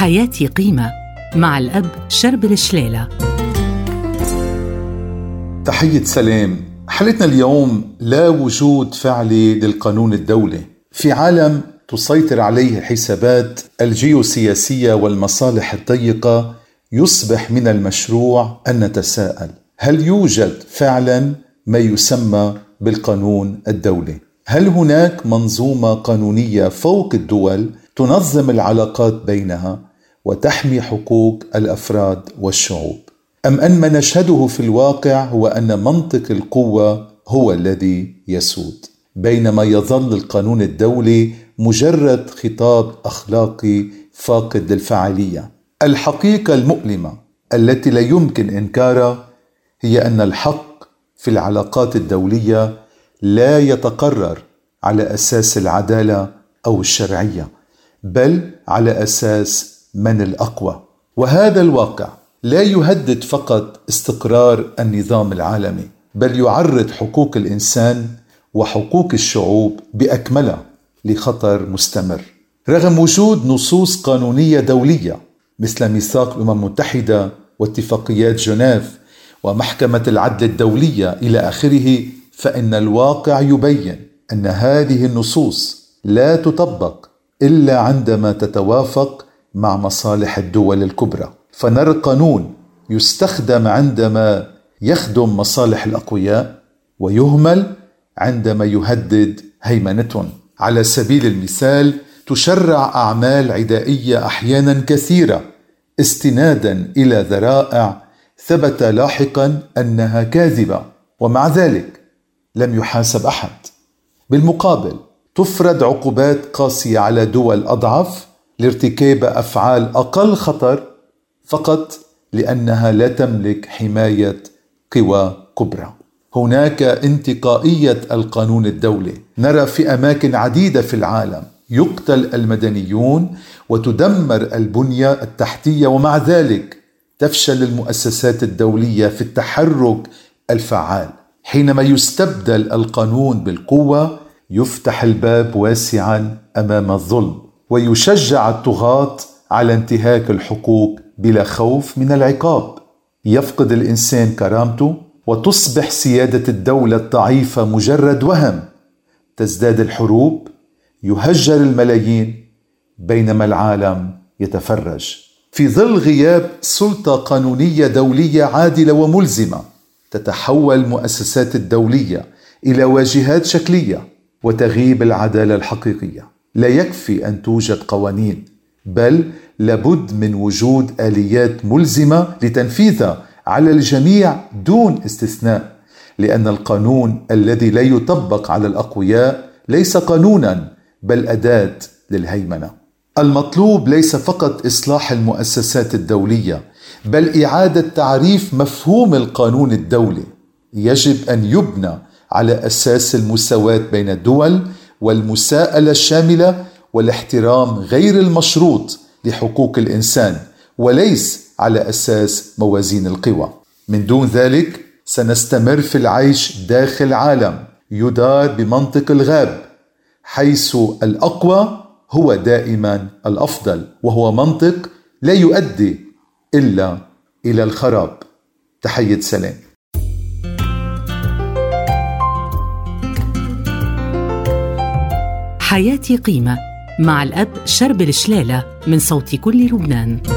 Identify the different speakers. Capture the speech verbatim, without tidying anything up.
Speaker 1: حياتي قيمة مع الأب شرب الشلالة.
Speaker 2: تحية سلام. حلقتنا اليوم لا وجود فعلي للقانون الدولي في عالم تسيطر عليه الحسابات الجيوسياسية والمصالح الضيقة. يصبح من المشروع أن نتساءل: هل يوجد فعلا ما يسمى بالقانون الدولي؟ هل هناك منظومة قانونية فوق الدول تنظم العلاقات بينها وتحمي حقوق الأفراد والشعوب؟ أم أن ما نشهده في الواقع هو أن منطق القوة هو الذي يسود، بينما يظل القانون الدولي مجرد خطاب أخلاقي فاقد للفعالية؟ الحقيقة المؤلمة التي لا يمكن إنكارها هي أن الحق في العلاقات الدولية لا يتقرر على أساس العدالة أو الشرعية، بل على أساس من الأقوى. وهذا الواقع لا يهدد فقط استقرار النظام العالمي، بل يعرض حقوق الإنسان وحقوق الشعوب بأكملها لخطر مستمر. رغم وجود نصوص قانونية دولية مثل ميثاق الأمم المتحدة واتفاقيات جنيف ومحكمة العدل الدولية إلى آخره، فإن الواقع يبين أن هذه النصوص لا تطبق إلا عندما تتوافق مع مصالح الدول الكبرى. فنرى القانون يستخدم عندما يخدم مصالح الأقوياء ويهمل عندما يهدد هيمنتهم. على سبيل المثال، تشرع أعمال عدائية أحيانا كثيرة استنادا إلى ذرائع ثبت لاحقا أنها كاذبة، ومع ذلك لم يحاسب أحد. بالمقابل، تفرض عقوبات قاسية على دول أضعف لارتكاب أفعال أقل خطر فقط لأنها لا تملك حماية قوى كبرى. هناك انتقائية القانون الدولي. نرى في أماكن عديدة في العالم يقتل المدنيون وتدمر البنية التحتية، ومع ذلك تفشل المؤسسات الدولية في التحرك الفعال. حينما يستبدل القانون بالقوة، يفتح الباب واسعا أمام الظلم، ويشجع الطغاة على انتهاك الحقوق بلا خوف من العقاب. يفقد الإنسان كرامته وتصبح سيادة الدولة الضعيفة مجرد وهم. تزداد الحروب، يهجر الملايين، بينما العالم يتفرج. في ظل غياب سلطة قانونية دولية عادلة وملزمة، تتحول المؤسسات الدولية إلى واجهات شكلية وتغيب العدالة الحقيقية. لا يكفي أن توجد قوانين، بل لابد من وجود آليات ملزمة لتنفيذها على الجميع دون استثناء، لأن القانون الذي لا يطبق على الأقوياء ليس قانونا بل أداة للهيمنة. المطلوب ليس فقط إصلاح المؤسسات الدولية، بل إعادة تعريف مفهوم القانون الدولي. يجب أن يبنى على أساس المساواة بين الدول والمساءلة الشاملة والاحترام غير المشروط لحقوق الإنسان، وليس على أساس موازين القوى. من دون ذلك سنستمر في العيش داخل عالم يدار بمنطق الغاب، حيث الأقوى هو دائما الأفضل، وهو منطق لا يؤدي إلا إلى الخراب. تحية سلام.
Speaker 1: حياتي قيمة مع الأب شرب الشلالة من صوت كل لبنان.